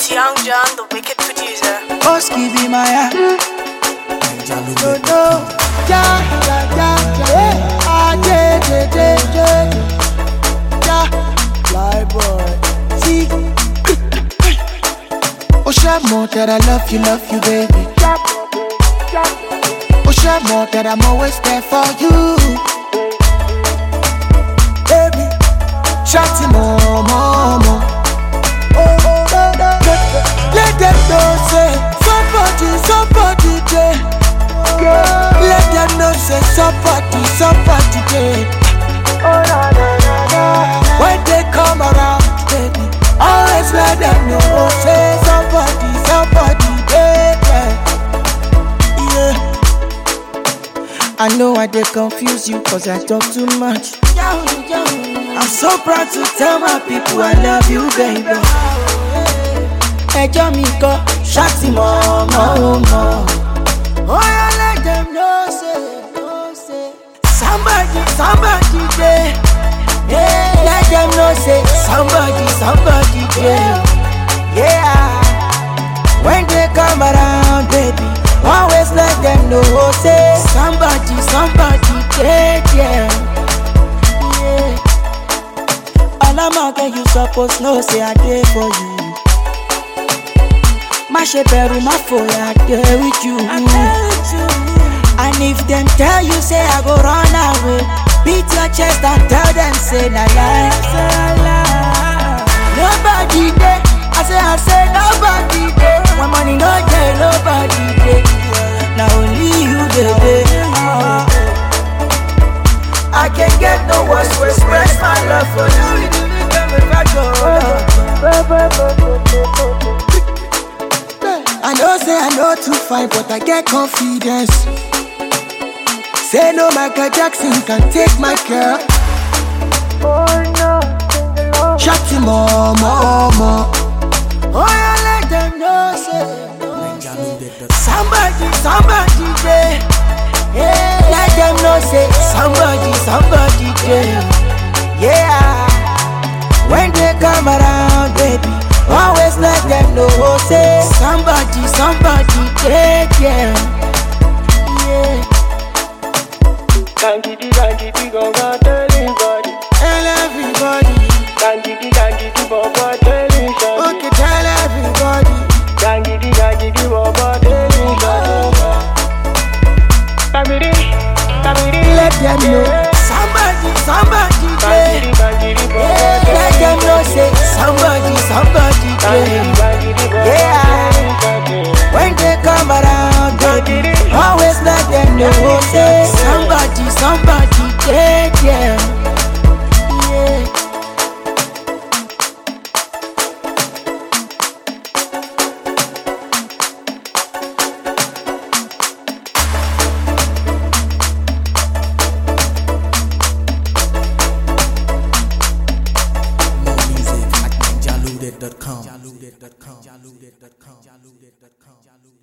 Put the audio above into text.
It's Young John, the wicked producer. Oski be my fly boy. See, oh, share more that I love you, baby. Oh, share more that I'm always there for you, baby. Shawty more. Let them know say somebody there. Let them know say somebody there. When they come around, baby, always let them know say somebody there. Yeah. I know I dey confuse you cause I talk too much. I'm so proud to tell my people I love you, baby. Ẹjọ́ mi kọ́ ṣáàtì mọ́. Oh yeah, let them know say somebody there. Yeah, let them know say somebody there. Yeah, when they come around, baby, always let them know say somebody there. Yeah. Alamaka, you suppose know say I dey for you. My sheperu, my foya, I dey with you. And if them tell you say I go run away, beat your chest and tell them say na lie. Nobody there, I say nobody there. When money no there, nobody there. Now only you baby. I can't get no words to express my love for you. I know too fine, but I get confidence. Say no, Michael Jackson can take my girl. Shawty more. Oh yeah, let them know say somebody there. Yeah, let them know say somebody there. Yeah, when they come around, baby, always let them know say somebody there. Yeah. Gangidi, go tell everybody. Tell everybody. Gangidi, bobo, tell everybody. Okay, tell everybody. Gangidi, bobo, tell everybody. Let them know somebody there. Yeah, let them know say somebody there. Yeah, when they come around, baby, always let them know say somebody there. Yeah. Jaludet.com.